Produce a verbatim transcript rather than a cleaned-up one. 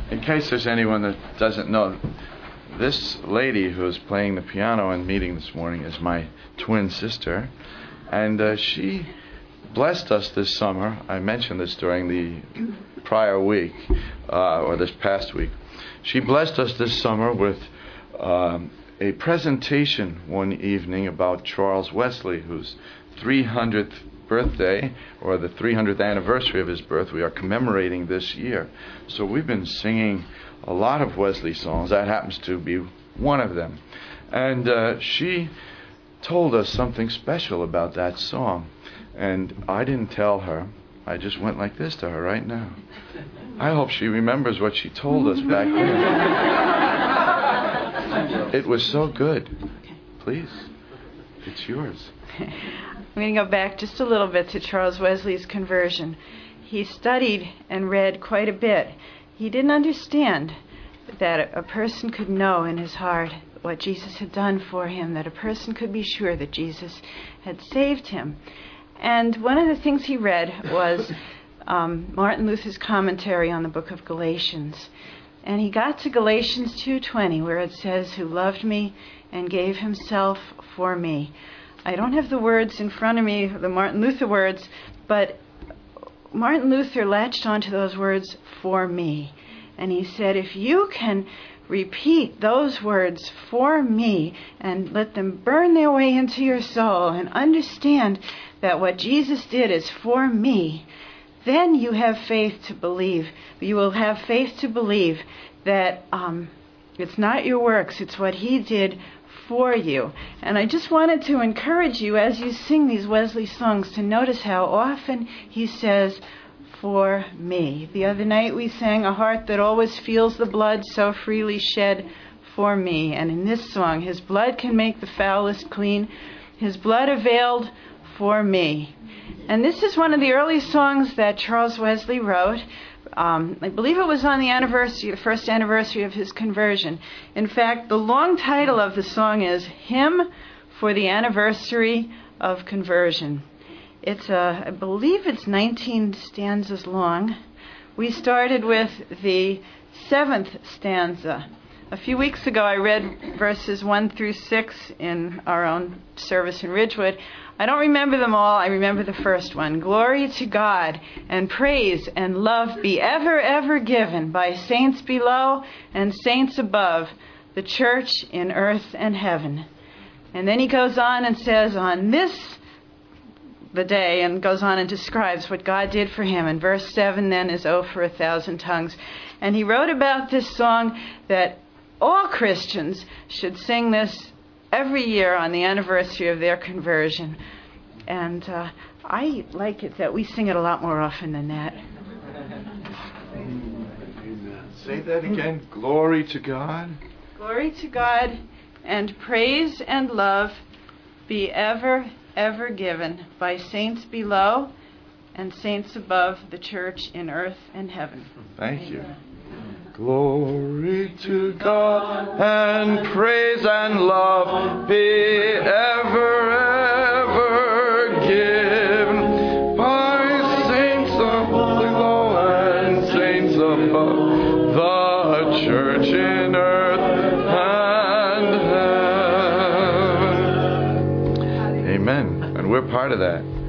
In case there's anyone that doesn't know, this lady who's playing the piano and meeting this morning is my twin sister, and uh, she blessed us this summer. I mentioned this during the prior week, uh, or this past week. She blessed us this summer with um, a presentation one evening about Charles Wesley, whose three hundredth birthday, or the three hundredth anniversary of his birth, we are commemorating this year. So we've been singing a lot of Wesley songs. That happens to be one of them. And uh, she told us something special about that song. And I didn't tell her. I just went like this to her right now. I hope she remembers what she told us back then. It was so good. Please, it's yours. I'm going to go back just a little bit to Charles Wesley's conversion. He studied and read quite a bit. He didn't understand that a person could know in his heart what Jesus had done for him, that a person could be sure that Jesus had saved him. And one of the things he read was um, Martin Luther's commentary on the book of Galatians. And he got to Galatians two twenty, where it says, "Who loved me and gave himself for me." I don't have the words in front of me, the Martin Luther words, but Martin Luther latched onto those words, "for me." And he said, if you can repeat those words, "for me," and let them burn their way into your soul and understand that what Jesus did is for me, then you have faith to believe. You will have faith to believe that um, it's not your works, it's what he did for you. And I just wanted to encourage you as you sing these Wesley songs to notice how often he says, "for me." The other night we sang "A Heart That Always Feels the Blood So Freely Shed for Me." And in this song, his blood can make the foulest clean. His blood availed for me. And this is one of the early songs that Charles Wesley wrote. Um, I believe it was on the anniversary, the first anniversary of his conversion. In fact, the long title of the song is "Hymn for the Anniversary of Conversion." It's, a, I believe it's nineteen stanzas long. We started with the seventh stanza. A few weeks ago, I read verses one through six in our own service in Ridgewood. I don't remember them all. I remember the first one. "Glory to God and praise and love be ever, ever given by saints below and saints above, the church in earth and heaven." And then he goes on and says, on this, the day, and goes on and describes what God did for him. And verse seven then is "Oh, for a thousand tongues." And he wrote about this song that all Christians should sing this every year on the anniversary of their conversion. And uh, I like it that we sing it a lot more often than that. Amen. Say that again. Glory to God. Glory to God and praise and love be ever, ever given by saints below and saints above, the church in earth and heaven. Thank you. Glory to God and praise and love be ever, ever given by saints below and saints above, the church in earth and heaven. Amen. And we're part of that.